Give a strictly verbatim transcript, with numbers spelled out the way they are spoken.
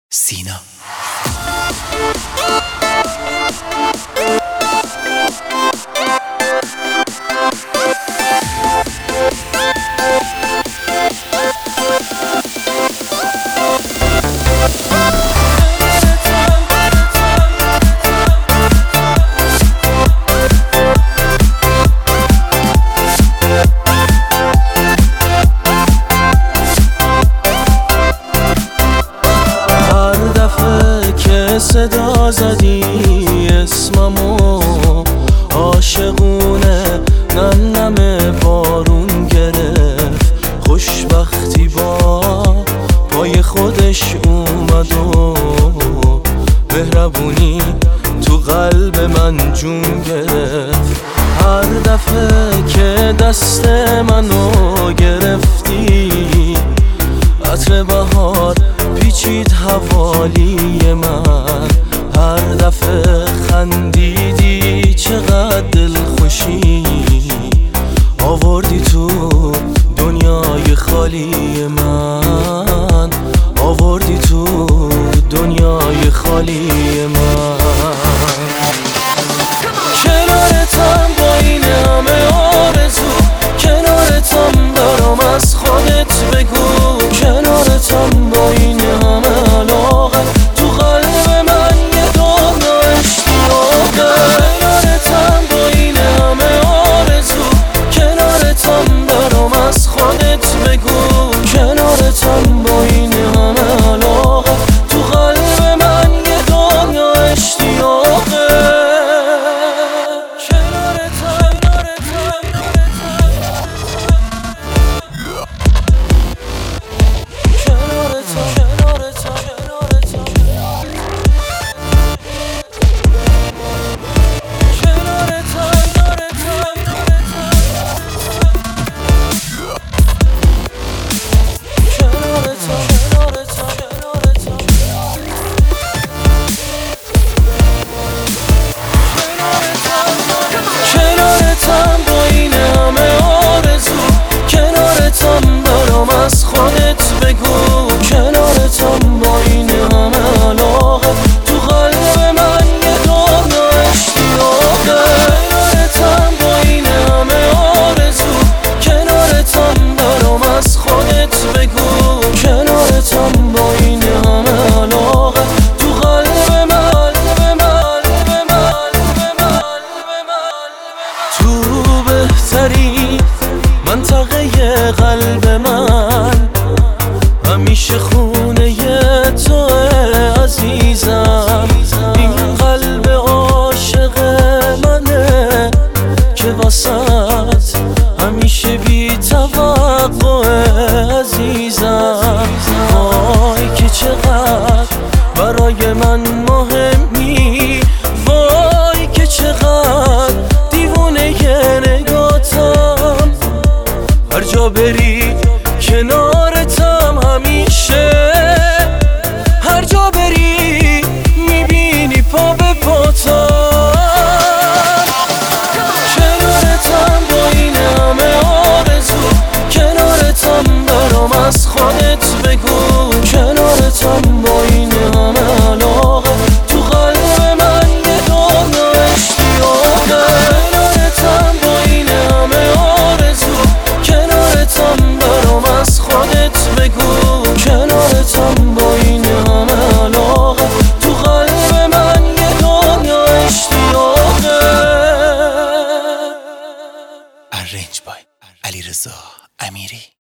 سینا. صدا زدی اسممو عاشقونه، نم نم بارون گرفت، خوشبختی با پای خودش اومد و مهربونی تو قلب من جون گرفت. هر دفعه که دست منو گرفتی، عطر بهار پیچید حوالی من. هر دفعه خندیدی چقدر دل خوشی آوردی تو دنیای خالی من، آوردی تو دنیای خالی من. کنارتم با این همه آرزو، کنارتم برام از خودت بگو، کنارتم با این همه علاقه، تو قلب من یه دنیا اشتیاقه. کنارتم با این همه آرزو، کنارتم برام از خودت بگو، کنارتم با این همه علاقه، تو قلب من یه دنیا اشتیاقه. کنارتم با این همه آرزو، کنارتم برام از خودت بگو، کنارتم با این همه علاقه، تو قلب من یه دنیا اشتیاقه. کنارتم با این همه آرزو، کنارتم برام از خودت بگو، کنارتم با این همه علاقه، تو قلب من، تو بهترین منطقه قلب من، همیشه خونه تو عزیزم. این قلب عاشق منه که واسط همیشه بی توقع عزیزم. وای که چقدر برای من مهمی، وای که چقدر دیوونه نگاتم. هر جا بری کنارتم همیشه، هر جا بری میبینی پا به پاتم. کنارتم با این همه آرزو، کنارتم برام از خودت بگو، کنارتم با این همه علاقه، تو قلب من یه دنیا اشتیاقه. کنارتم با این همه آرزو، کنارتم برام از خودت بگو، کنارتم با این همه علاقه، تو قلب من یه دنیا اشتیاقه. ارنج بای علیرضا امیری.